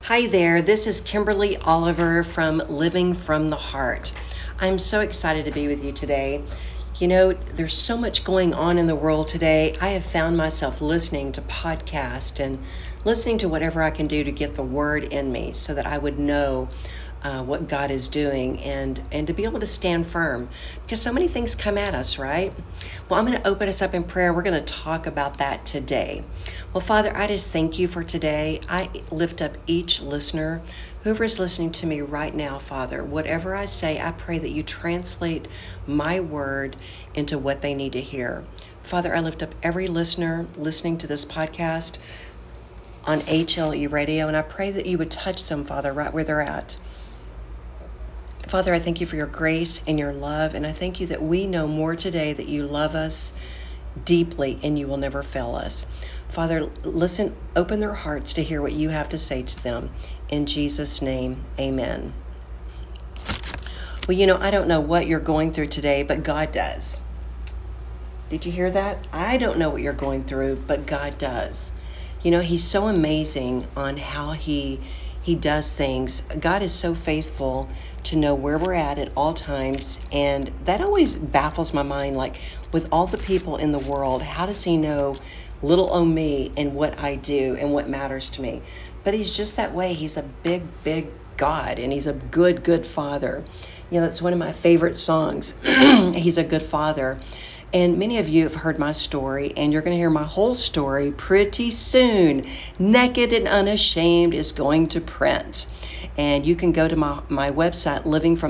Hi there, this is Kimberly Oliver from Living from the Heart. I'm so excited to be with you today. You know, there's so much going on in the world today. I have found myself listening to podcasts and listening to whatever I can do to get the word in me so that I would know what God is doing and to be able to stand firm because so many things come at us, right? Well, I'm going to open us up in prayer. We're going to talk about that today. Well, Father, I just thank you for today. I lift up each listener, whoever is listening to me right now, Father. Whatever I say, I pray that you translate my word into what they need to hear. Father, I lift up every listener listening to this podcast on HLE Radio, and I pray that you would touch them, Father, right where they're at. Father, I thank you for your grace and your love, and I thank you that we know more today that you love us deeply and you will never fail us. Father, listen, open their hearts to hear what you have to say to them. In Jesus' name, amen. Well, you know, I don't know what you're going through today, but God does. Did you hear that? I don't know what you're going through, but God does. You know, he's so amazing on how he does things. God is so faithful to know where we're at all times, and that always baffles my mind. Like, with all the people in the world, how does he know little o' me and what I do and what matters to me? But he's just that way. He's a big God, and he's a good father. You know, that's one of my favorite songs. He's a good father. And many of you have heard my story, and you're going to hear my whole story pretty soon. Naked and Unashamed is going to print. And you can go to my website,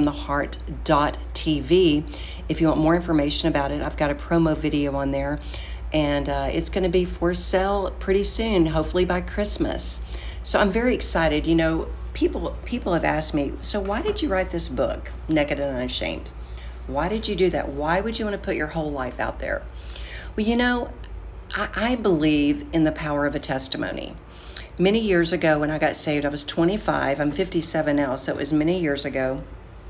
livingfromtheheart.tv, if you want more information about it. I've got a promo video on there, and it's going to be for sale pretty soon, hopefully by Christmas. So I'm very excited. You know, people have asked me, so why did you write this book, Naked and Unashamed? Why did you do that? Why would you want to put your whole life out there? Well, you know, I believe in the power of a testimony. Many years ago when I got saved, I was 25. I'm 57 now, so it was many years ago.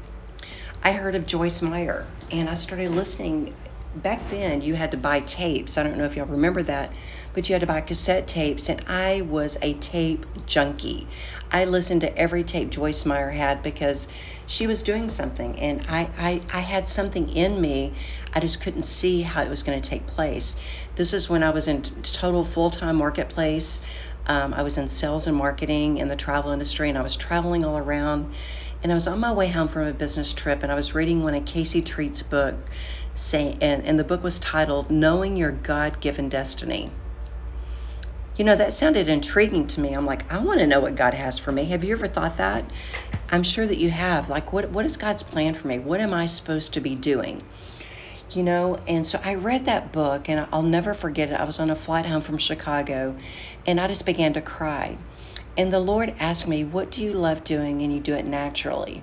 I heard of Joyce Meyer, and I started listening. Back then, you had to buy tapes. I don't know if y'all remember that, but you had to buy cassette tapes, and I was a tape junkie. I listened to every tape Joyce Meyer had because she was doing something, and I had something in me. I just couldn't see how it was going to take place. This is when I was in total full-time marketplace. I was in sales and marketing in the travel industry, and I was traveling all around. And I was on my way home from a business trip, and I was reading one of Casey Treat's book, and the book was titled Knowing Your God-Given Destiny. You know, that sounded intriguing to me. I'm like, I want to know what God has for me. Have you ever thought that? I'm sure that you have. Like, what is God's plan for me? What am I supposed to be doing? You know, and so I read that book, and I'll never forget it. I was on a flight home from Chicago, and I just began to cry. And the Lord asked me, what do you love doing? And you do it naturally.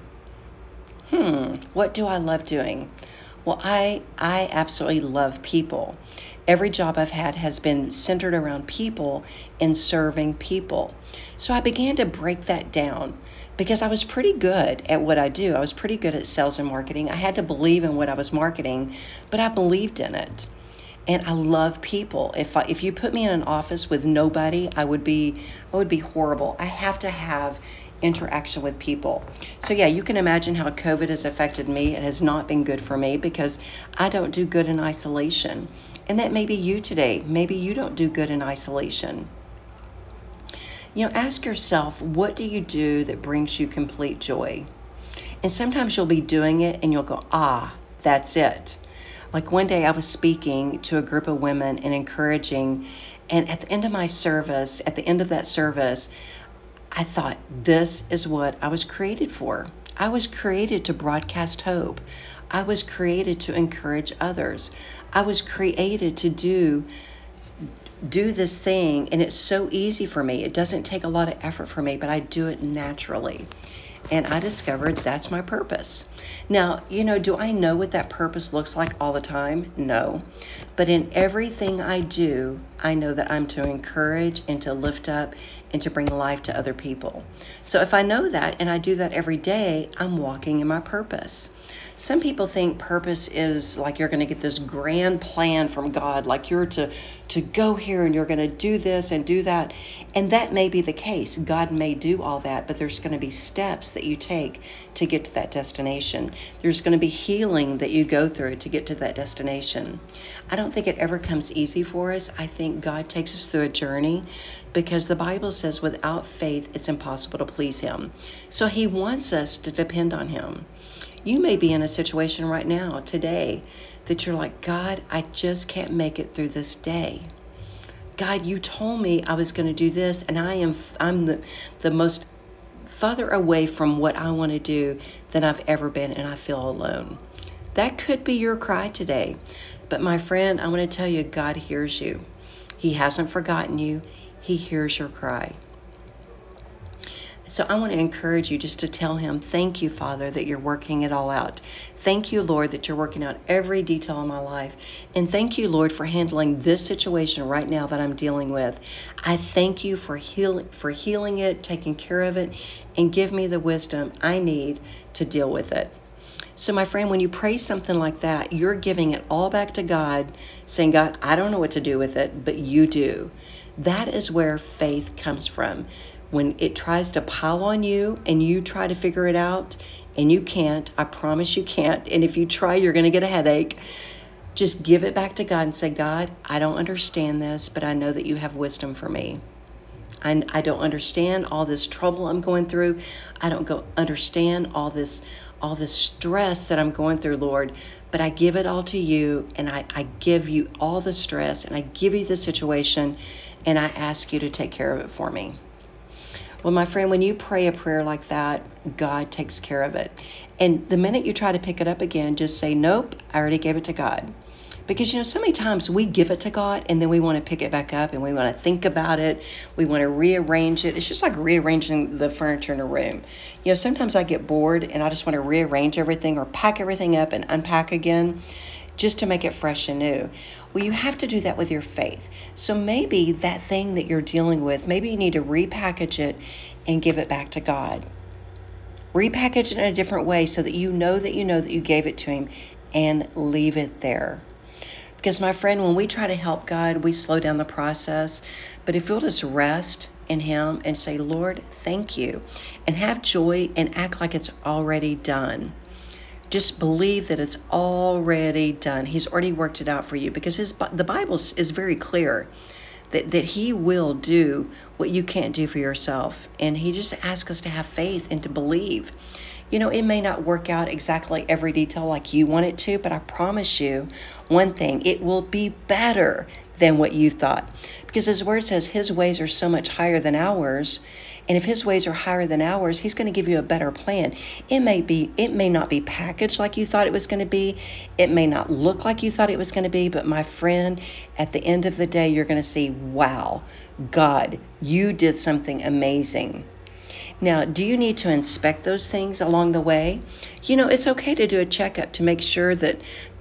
What do I love doing? Well, I absolutely love people. Every job I've had has been centered around people and serving people. So I began to break that down because I was pretty good at what I do. I was pretty good at sales and marketing. I had to believe in what I was marketing, but I believed in it. And I love people. If you put me in an office with nobody, I would be horrible. I have to have interaction with people. So yeah, you can imagine how COVID has affected me. It has not been good for me because I don't do good in isolation. And that may be you today. Maybe you don't do good in isolation. You know, ask yourself, what do you do that brings you complete joy? And sometimes you'll be doing it and you'll go, that's it. Like one day I was speaking to a group of women and encouraging, and at the end of that service, I thought, this is what I was created for. I was created to broadcast hope. I was created to encourage others. I was created to do this thing, and it's so easy for me. It doesn't take a lot of effort for me, but I do it naturally. And I discovered that's my purpose. Now, you know, do I know what that purpose looks like all the time? No. But in everything I do, I know that I'm to encourage and to lift up and to bring life to other people. So if I know that and I do that every day, I'm walking in my purpose. Some people think purpose is like you're going to get this grand plan from God, like you're to go here and you're going to do this and do that. And that may be the case. God may do all that, but there's going to be steps that you take to get to that destination. There's going to be healing that you go through to get to that destination. I don't think it ever comes easy for us. I think God takes us through a journey because the Bible says without faith, it's impossible to please Him. So He wants us to depend on Him. You may be in a situation right now, today, that you're like, God, I just can't make it through this day. God, you told me I was going to do this, and I'm the most farther away from what I want to do than I've ever been, and I feel alone. That could be your cry today. But my friend, I want to tell you, God hears you. He hasn't forgotten you. He hears your cry. So I want to encourage you just to tell Him, thank you, Father, that you're working it all out. Thank you, Lord, that you're working out every detail in my life. And thank you, Lord, for handling this situation right now that I'm dealing with. I thank you for healing it, taking care of it, and give me the wisdom I need to deal with it. So my friend, when you pray something like that, you're giving it all back to God, saying, God, I don't know what to do with it, but you do. That is where faith comes from. When it tries to pile on you and you try to figure it out and you can't, I promise you can't. And if you try, you're going to get a headache. Just give it back to God and say, God, I don't understand this, but I know that you have wisdom for me. I don't understand all this trouble I'm going through. I don't understand all this stress that I'm going through, Lord, but I give it all to you, and I give you all the stress, and I give you the situation, and I ask you to take care of it for me. Well, my friend, when you pray a prayer like that, God takes care of it. And the minute you try to pick it up again, just say, nope, I already gave it to God. Because, so many times we give it to God and then we want to pick it back up and we want to think about it. We want to rearrange it. It's just like rearranging the furniture in a room. Sometimes I get bored and I just want to rearrange everything or pack everything up and unpack again just to make it fresh and new. Well, you have to do that with your faith. So maybe that thing that you're dealing with, maybe you need to repackage it and give it back to God. Repackage it in a different way so that you know that you gave it to Him, and leave it there. Because my friend, when we try to help God, we slow down the process. But if you'll just rest in Him and say, Lord, thank you, and have joy and act like it's already done. Just believe that it's already done. He's already worked it out for you, because the Bible is very clear that He will do what you can't do for yourself. And He just asks us to have faith and to believe. It may not work out exactly every detail like you want it to, but I promise you one thing, it will be better than what you thought. Because His word says His ways are so much higher than ours. And if His ways are higher than ours, He's going to give you a better plan. It may not be packaged like you thought it was going to be. It may not look like you thought it was going to be. But my friend, at the end of the day, you're going to see, wow, God, you did something amazing. Now, do you need to inspect those things along the way? It's okay to do a checkup to make sure that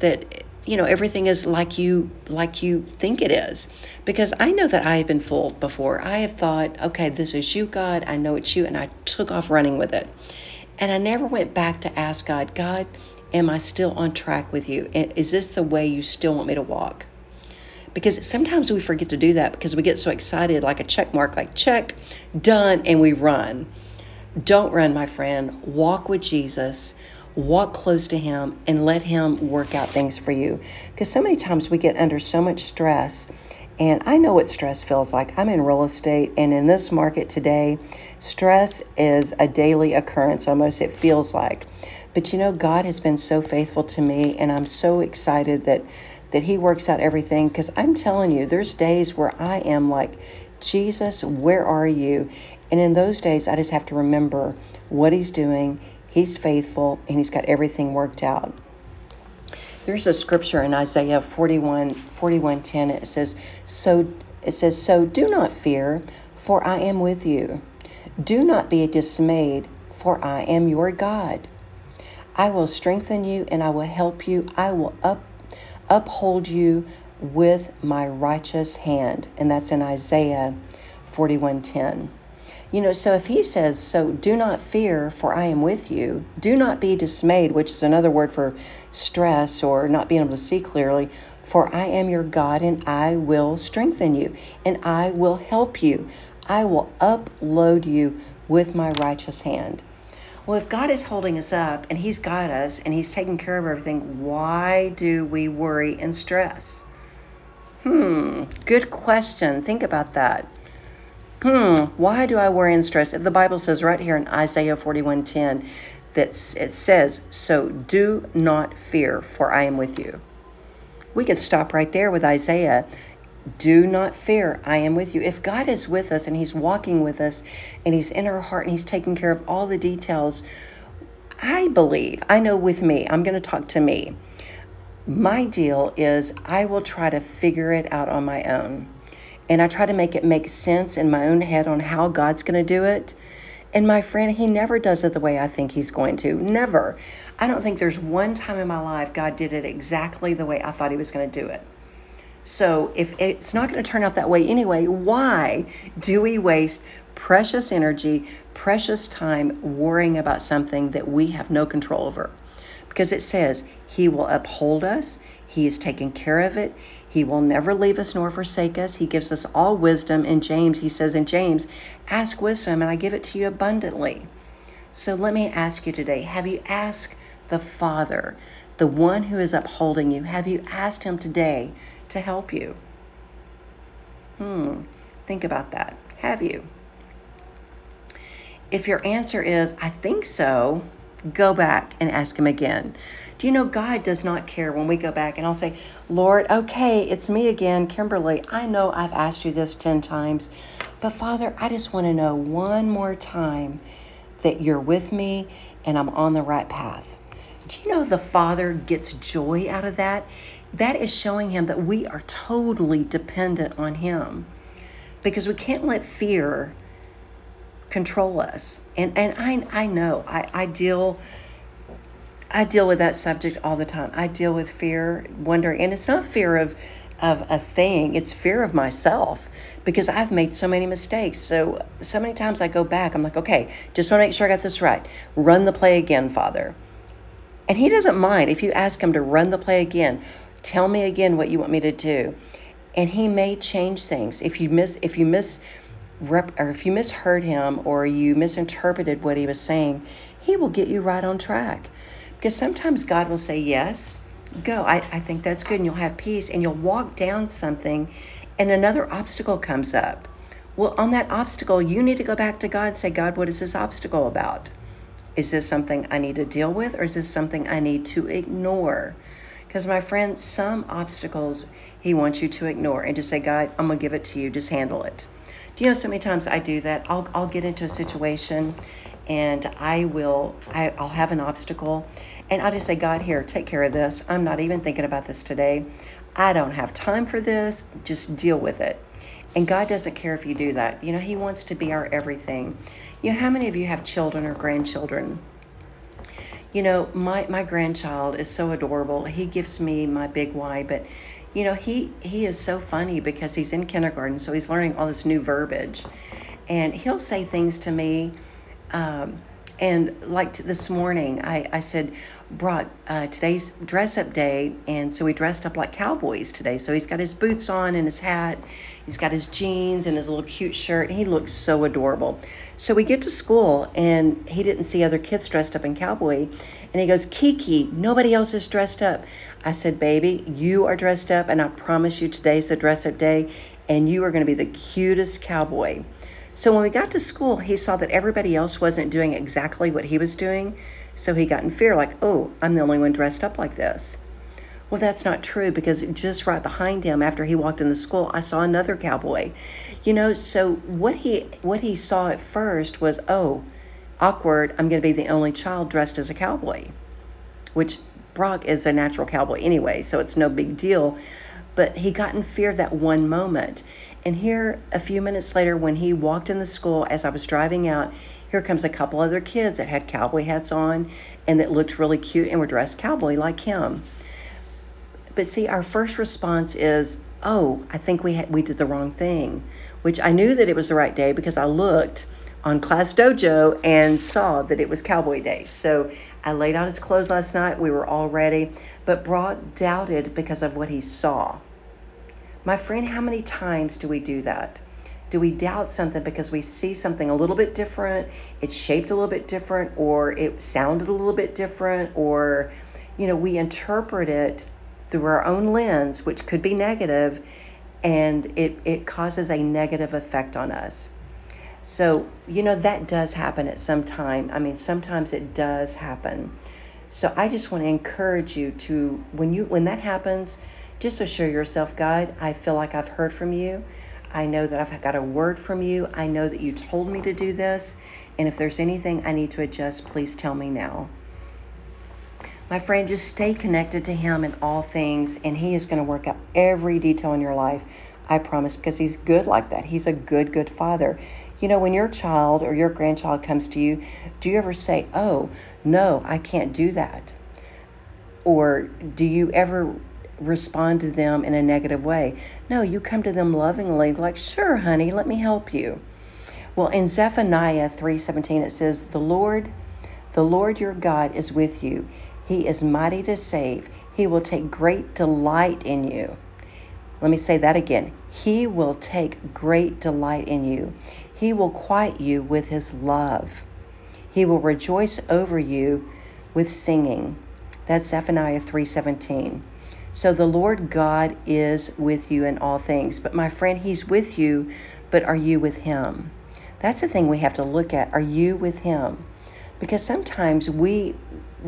everything is like you think it is. Because I know that I have been fooled before. I have thought, okay, this is you, God. I know it's you. And I took off running with it. And I never went back to ask God, am I still on track with you? Is this the way you still want me to walk? Because sometimes we forget to do that because we get so excited, like a check mark, like check, done, and we run. Don't run, my friend. Walk with Jesus. Walk close to Him and let Him work out things for you. Because so many times we get under so much stress. And I know what stress feels like. I'm in real estate, and in this market today, stress is a daily occurrence almost, it feels like. But God has been so faithful to me, and I'm so excited that He works out everything. Because I'm telling you, there's days where I am like, Jesus, where are you? And in those days, I just have to remember what He's doing. He's faithful, and He's got everything worked out. There's a scripture in Isaiah 41:10. It says, so do not fear, for I am with you. Do not be dismayed, for I am your God. I will strengthen you, and I will help you. I will uphold you with my righteous hand. And that's in Isaiah 41:10. So if he says, so do not fear, for I am with you. Do not be dismayed, which is another word for stress or not being able to see clearly. For I am your God, and I will strengthen you, and I will help you. I will upload you with my righteous hand. Well, if God is holding us up and he's got us and he's taking care of everything, why do we worry and stress? Good question. Think about that. Why do I worry and stress? If the Bible says right here in Isaiah 41:10 that it says, so do not fear, for I am with you. We could stop right there with Isaiah. Do not fear, I am with you. If God is with us and he's walking with us and he's in our heart and he's taking care of all the details, I know with me, I'm going to talk to me. My deal is I will try to figure it out on my own. And I try to make it make sense in my own head on how God's going to do it. And my friend, he never does it the way I think he's going to. Never. I don't think there's one time in my life God did it exactly the way I thought he was going to do it. So if it's not going to turn out that way anyway, why do we waste precious energy, precious time worrying about something that we have no control over? Because it says he will uphold us. He is taking care of it. He will never leave us nor forsake us. He gives us all wisdom. In James, he says in James, ask wisdom and I give it to you abundantly. So let me ask you today, have you asked the Father, the one who is upholding you, have you asked him today to help you? Think about that. Have you? If your answer is, I think so, go back and ask him again. Do you know God does not care when we go back and I'll say, Lord, okay, it's me again, Kimberly. I know I've asked you this 10 times, but Father, I just want to know one more time that you're with me and I'm on the right path. Do you know the Father gets joy out of that? That is showing him that we are totally dependent on him, because we can't let fear control us. And I know I deal with that subject all the time. I deal with fear, wondering, and it's not fear of a thing, it's fear of myself, because I've made so many mistakes. So many times I go back, I'm like, okay, just want to make sure I got this right. Run the play again, Father. And he doesn't mind if you ask him to run the play again. Tell me again what you want me to do. And he may change things. If you misheard him or you misinterpreted what he was saying, he will get you right on track. Because sometimes God will say, yes, go. I think that's good. And you'll have peace and you'll walk down something and another obstacle comes up. Well, on that obstacle, you need to go back to God and say, God, what is this obstacle about? Is this something I need to deal with, or is this something I need to ignore? Because my friend, some obstacles he wants you to ignore and just say, God, I'm going to give it to you. Just handle it. Do you know so many times I do that? I'll get into a situation and I'll have an obstacle and I'll just say, God, here, take care of this. I'm not even thinking about this today. I don't have time for this. Just deal with it. And God doesn't care if you do that. You know, he wants to be our everything. You know, how many of you have children or grandchildren? You know, my grandchild is so adorable. He gives me my big why, but you know, he is so funny because he's in kindergarten, so he's learning all this new verbiage. And he'll say things to me, and like this morning, I said, Brock, today's dress-up day, and so he dressed up like cowboys today. So he's got his boots on and his hat, he's got his jeans and his little cute shirt, and he looks so adorable. So we get to school, and he didn't see other kids dressed up in cowboy, and he goes, Kiki, nobody else is dressed up. I said, baby, you are dressed up, and I promise you today's the dress-up day, and you are going to be the cutest cowboy. So when we got to school, he saw that everybody else wasn't doing exactly what he was doing. So he got in fear, like, oh, I'm the only one dressed up like this. Well, that's not true, because just right behind him, after he walked in the school, I saw another cowboy. You know, so what he saw at first was, oh, awkward, I'm going to be the only child dressed as a cowboy, which Brock is a natural cowboy anyway, so it's no big deal. But he got in fear that one moment. And here, a few minutes later, when he walked in the school, as I was driving out, here comes a couple other kids that had cowboy hats on and that looked really cute and were dressed cowboy like him. But see, our first response is, oh, I think we did the wrong thing, which I knew that it was the right day because I looked on Class Dojo and saw that it was Cowboy Day. So I laid out his clothes last night. We were all ready, but Brock doubted because of what he saw. My friend, how many times do we do that? Do we doubt something because we see something a little bit different, it's shaped a little bit different, or it sounded a little bit different, or, we interpret it through our own lens, which could be negative, and it causes a negative effect on us. So, that does happen at some time. Sometimes it does happen. So I just want to encourage you to, when that happens, just assure yourself, God, I feel like I've heard from you. I know that I've got a word from you. I know that you told me to do this. And if there's anything I need to adjust, please tell me now. My friend, just stay connected to him in all things, and he is going to work out every detail in your life. I promise, because he's good like that. He's a good, good father. When your child or your grandchild comes to you, do you ever say, oh, no, I can't do that? Or do you ever respond to them in a negative way? No, you come to them lovingly, like, sure, honey, let me help you. Well, in Zephaniah 3:17, it says, the Lord your God is with you. He is mighty to save. He will take great delight in you. Let me say that again. He will take great delight in you. He will quiet you with his love. He will rejoice over you with singing. That's Zephaniah 3:17. So the Lord God is with you in all things. But my friend, he's with you, but are you with him? That's the thing we have to look at. Are you with him? Because sometimes we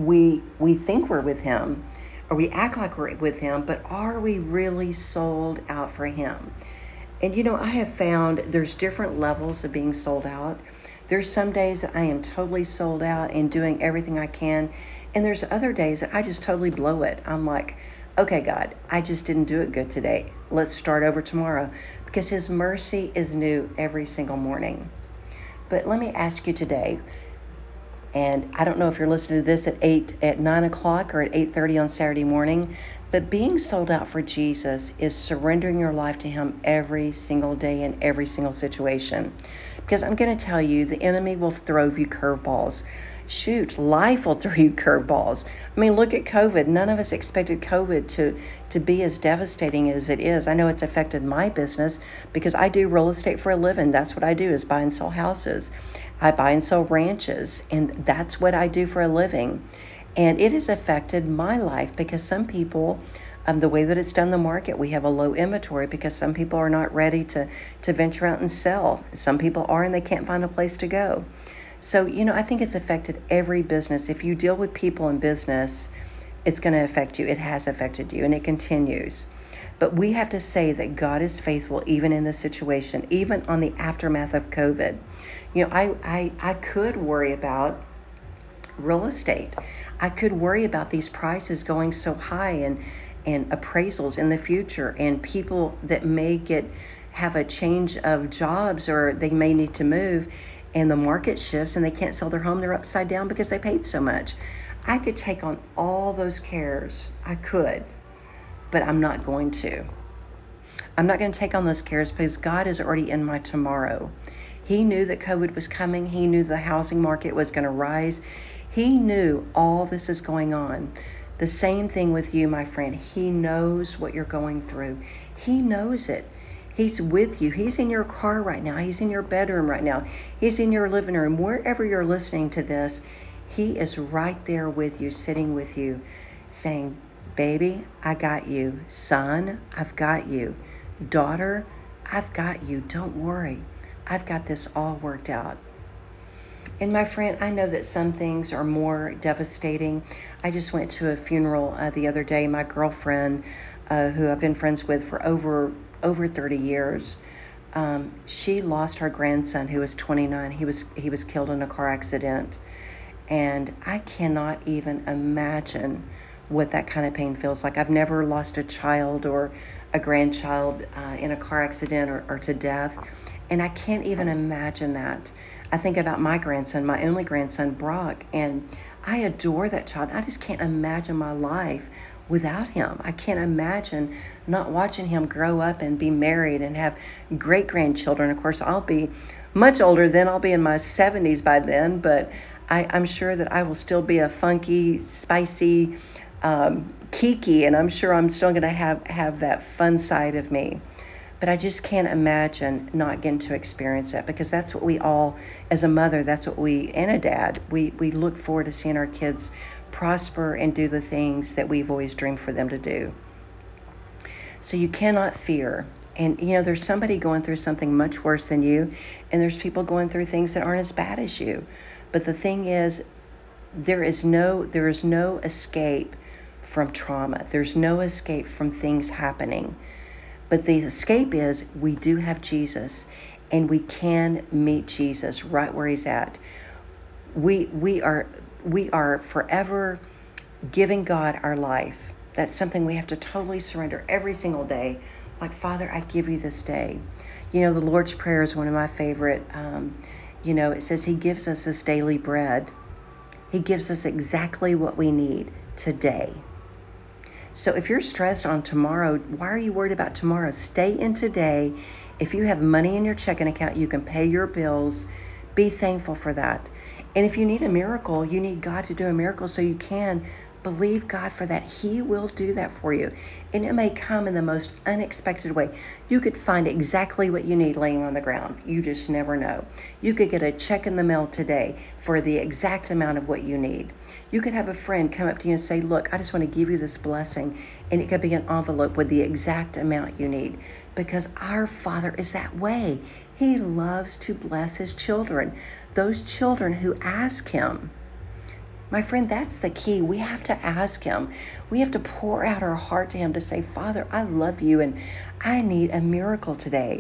think we're with him, or we act like we're with him, but are we really sold out for him? And I have found there's different levels of being sold out. There's some days that I am totally sold out and doing everything I can. And there's other days that I just totally blow it. I'm like, okay, God, I just didn't do it good today. Let's start over tomorrow, because his mercy is new every single morning. But let me ask you today, and I don't know if you're listening to this at 9 o'clock or at 8:30 on Saturday morning, but being sold out for Jesus is surrendering your life to him every single day in every single situation. Because I'm going to tell you, the enemy will throw you curveballs. Shoot, life will throw you curveballs. Look at COVID. None of us expected COVID to be as devastating as it is. I know it's affected my business because I do real estate for a living. That's what I do, is buy and sell houses. I buy and sell ranches, and that's what I do for a living. And it has affected my life because some people, the way that it's done in the market, we have a low inventory because some people are not ready to venture out and sell. Some people are, and they can't find a place to go. So, I think it's affected every business. If you deal with people in business, it's going to affect you. It has affected you, and it continues. But we have to say that God is faithful even in this situation, even on the aftermath of COVID. I could worry about real estate. I could worry about these prices going so high and appraisals in the future, and people that may have a change of jobs, or they may need to move, and the market shifts and they can't sell their home. They're upside down because they paid so much. I could take on all those cares. I could, but I'm not going to. I'm not going to take on those cares because God is already in my tomorrow. He knew that COVID was coming. He knew the housing market was going to rise. He knew all this is going on. The same thing with you, my friend. He knows what you're going through. He knows it. He's with you. He's in your car right now. He's in your bedroom right now. He's in your living room. Wherever you're listening to this, he is right there with you, sitting with you, saying, baby, I got you. Son, I've got you. Daughter, I've got you. Don't worry. I've got this all worked out. And my friend, I know that some things are more devastating. I just went to a funeral the other day. My girlfriend, who I've been friends with for over 30 years, she lost her grandson, who was 29. He was killed in a car accident. And I cannot even imagine what that kind of pain feels like. I've never lost a child or a grandchild in a car accident or to death. And I can't even imagine that. I think about my grandson, my only grandson, Brock, and I adore that child. I just can't imagine my life without him. I can't imagine not watching him grow up and be married and have great grandchildren. Of course, I'll be much older then. I'll be in my 70s by then, but I'm sure that I will still be a funky, spicy Kiki, and I'm sure I'm still going to have that fun side of me. But I just can't imagine not getting to experience that, because that's what we all, as a mother, that's what we, and a dad, we look forward to seeing our kids prosper and do the things that we've always dreamed for them to do. So you cannot fear. And, there's somebody going through something much worse than you, and there's people going through things that aren't as bad as you. But the thing is, there is no escape from trauma. There's no escape from things happening. But the escape is we do have Jesus, and we can meet Jesus right where he's at. We are forever giving God our life. That's something we have to totally surrender every single day. Like, Father, I give you this day. The Lord's Prayer is one of my favorite. It says he gives us this daily bread. He gives us exactly what we need today. So if you're stressed on tomorrow, why are you worried about tomorrow? Stay in today. If you have money in your checking account, you can pay your bills. Be thankful for that. And if you need a miracle, you need God to do a miracle, so you can believe God for that. He will do that for you. And it may come in the most unexpected way. You could find exactly what you need laying on the ground. You just never know. You could get a check in the mail today for the exact amount of what you need. You could have a friend come up to you and say, look, I just want to give you this blessing. And it could be an envelope with the exact amount you need. Because our Father is that way. He loves to bless his children. Those children who ask him. My friend, that's the key. We have to ask him. We have to pour out our heart to him to say, Father, I love you and I need a miracle today.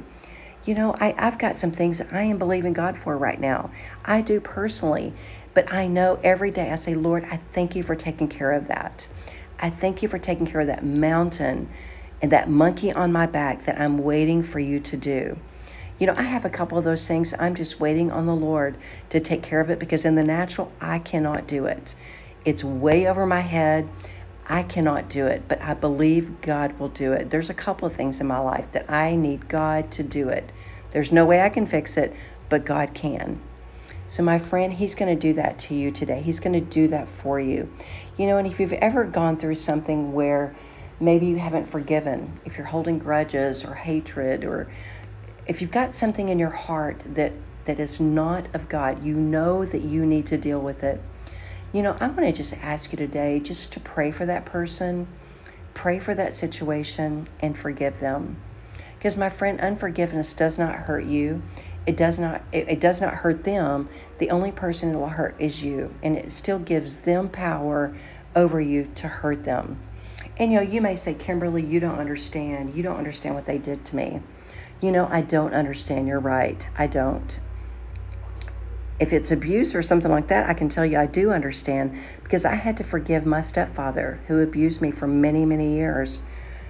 I've got some things that I am believing God for right now. I do personally, but I know every day I say, Lord, I thank you for taking care of that. I thank you for taking care of that mountain and that monkey on my back that I'm waiting for you to do. I have a couple of those things. I'm just waiting on the Lord to take care of it, because in the natural, I cannot do it. It's way over my head. I cannot do it, but I believe God will do it. There's a couple of things in my life that I need God to do it. There's no way I can fix it, but God can. So my friend, he's going to do that to you today. He's going to do that for you. And if you've ever gone through something where maybe you haven't forgiven, if you're holding grudges or hatred, or if you've got something in your heart that is not of God, that you need to deal with it. I want to just ask you today just to pray for that person, pray for that situation, and forgive them. Because my friend, unforgiveness does not hurt you. It does not hurt them. The only person it will hurt is you, and it still gives them power over you to hurt them. And you may say, Kimberly, you don't understand. You don't understand what they did to me. I don't understand. You're right. I don't. If it's abuse or something like that, I can tell you I do understand, because I had to forgive my stepfather who abused me for many, many years.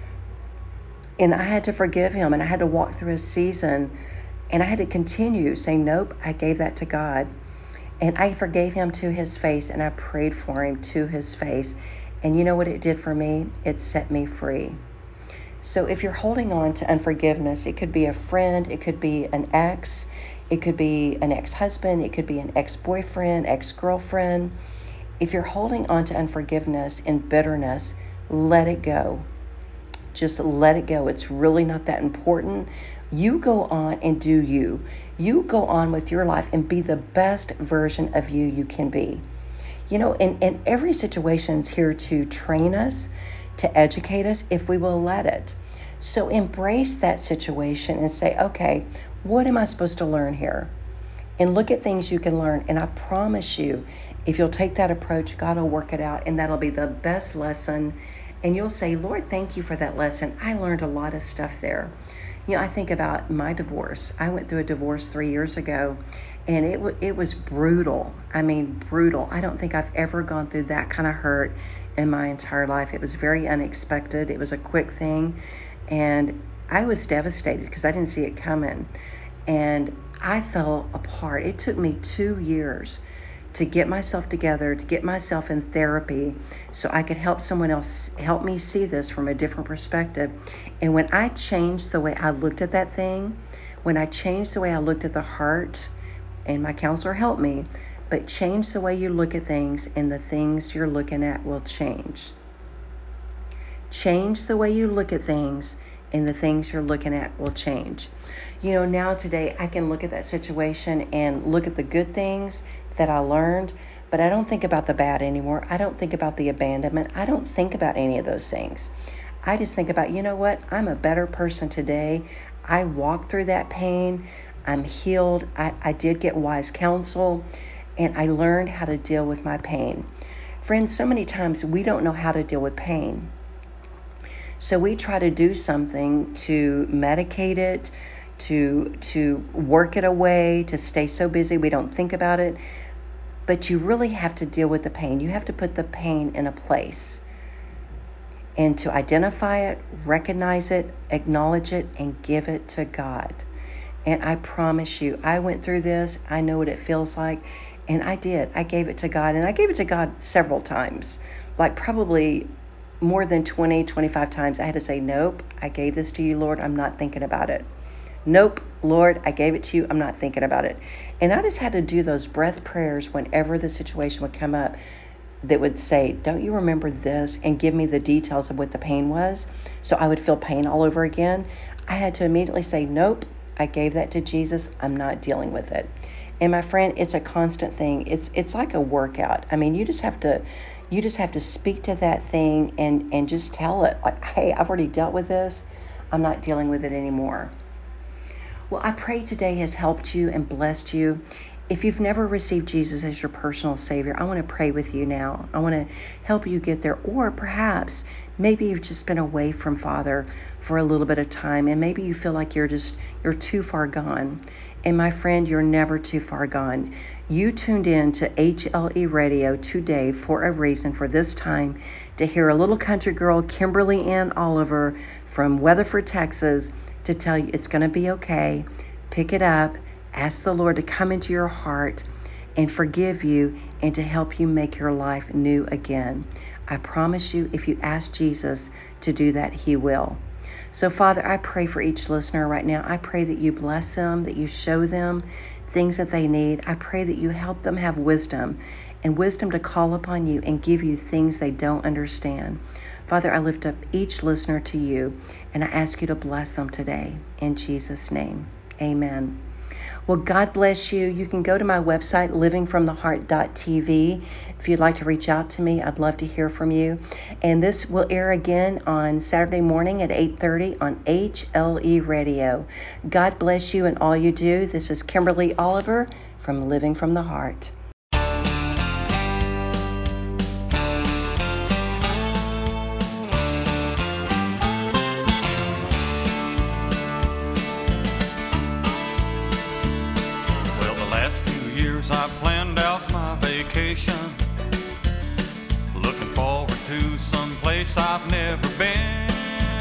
And I had to forgive him, and I had to walk through a season, and I had to continue saying, nope, I gave that to God. And I forgave him to his face, and I prayed for him to his face. And you know what it did for me? It set me free. So if you're holding on to unforgiveness, it could be a friend, it could be an ex, it could be an ex-husband, it could be an ex-boyfriend, ex-girlfriend. If you're holding on to unforgiveness and bitterness, let it go. Just let it go. It's really not that important. You go on and do you. You go on with your life and be the best version of you can be. And every situation is here to train us, to educate us, if we will let it. So embrace that situation and say, okay, what am I supposed to learn here? And look at things you can learn. And I promise you, if you'll take that approach, God will work it out, and that'll be the best lesson. And you'll say, Lord, thank you for that lesson. I learned a lot of stuff there. I think about my divorce. I went through a divorce 3 years ago, and it was brutal. I mean, brutal. I don't think I've ever gone through that kind of hurt in my entire life. It was very unexpected. It was a quick thing, and I was devastated because I didn't see it coming, and I fell apart. It took me 2 years to get myself together, to get myself in therapy so I could help someone else help me see this from a different perspective. And when I changed the way I looked at that thing, when I changed the way I looked at the heart, and my counselor helped me, but change the way you look at things and the things you're looking at will change. Change the way you look at things and the things you're looking at will change. You know, now today I can look at that situation and look at the good things that I learned, but I don't think about the bad anymore. I don't think about the abandonment. I don't think about any of those things. I just think about, you know what? I'm a better person today. I walked through that pain. I'm healed. I did get wise counsel, and I learned how to deal with my pain. Friends, so many times we don't know how to deal with pain. So we try to do something to medicate it, to work it away, to stay so busy we don't think about it. But you really have to deal with the pain. You have to put the pain in a place and to identify it, recognize it, acknowledge it, and give it to God. And I promise you, I went through this. I know what it feels like. And I did. I gave it to God. And I gave it to God several times, like probably more than 20, 25 times. I had to say, nope, I gave this to you, Lord. I'm not thinking about it. Nope, Lord, I gave it to you. I'm not thinking about it. And I just had to do those breath prayers whenever the situation would come up that would say, don't you remember this? And give me the details of what the pain was. So I would feel pain all over again. I had to immediately say, nope, I gave that to Jesus. I'm not dealing with it. And my friend, it's a constant thing. It's like a workout. I mean, you just have to speak to that thing and just tell it, like, hey, I've already dealt with this. I'm not dealing with it anymore. Well, I pray today has helped you and blessed you. If you've never received Jesus as your personal Savior, I want to pray with you now. I want to help you get there. Or perhaps maybe you've just been away from Father for a little bit of time, and maybe you feel like you're too far gone. And my friend, you're never too far gone. You tuned in to HLE Radio today for a reason, for this time, to hear a little country girl, Kimberly Ann Oliver from Weatherford, Texas, to tell you it's going to be okay. Pick it up. Ask the Lord to come into your heart and forgive you and to help you make your life new again. I promise you, if you ask Jesus to do that, He will. So, Father, I pray for each listener right now. I pray that you bless them, that you show them things that they need. I pray that you help them have wisdom and wisdom to call upon you and give you things they don't understand. Father, I lift up each listener to you, and I ask you to bless them today. In Jesus' name, amen. Well, God bless you. You can go to my website, livingfromtheheart.tv. If you'd like to reach out to me, I'd love to hear from you. And this will air again on Saturday morning at 8:30 on HLE Radio. God bless you and all you do. This is Kimberly Oliver from Living from the Heart. I planned out my vacation, looking forward to some place I've never been.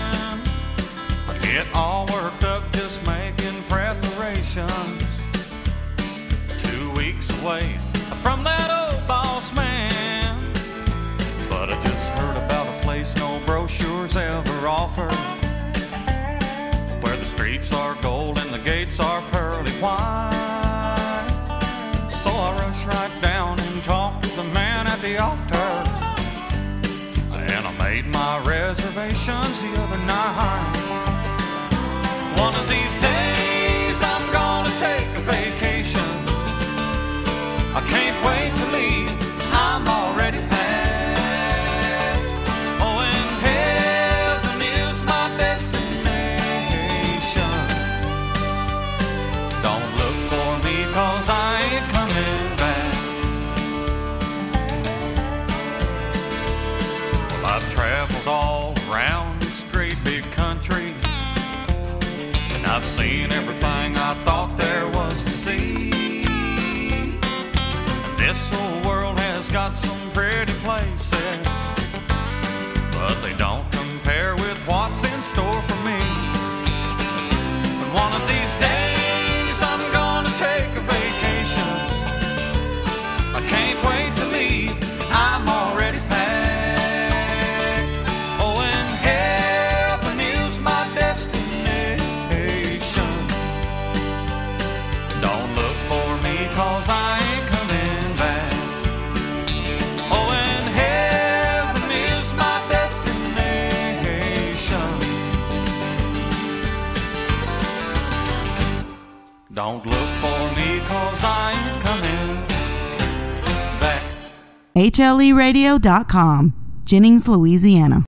I get all worked up just making preparations. 2 weeks away from that old boss man, but I just heard about a place no brochures ever offer, where the streets are gold and the gates are pearly white. So I rushed right down and talked to the man at the altar, and I made my reservations the other night. One of these days I'm gonna take a vacation. I can't wait to leave, I'm already packed. Oh, and heaven is my destination. Don't look for me 'cause I ain't coming back. Well, I've traveled all around this great big country, and I've seen everything I thought there was to see. And this old world has got some pretty places, but they don't compare with what's in store for me. And one of these days I'm gonna take a vacation. I Can't wait to leave, I'm already packed. Oh, and heaven is my destination. Don't look for me, 'cause I ain't coming back. Oh, and heaven is my destination. Don't look for me, 'cause I ain't coming back. HLEradio.com, Jennings, Louisiana.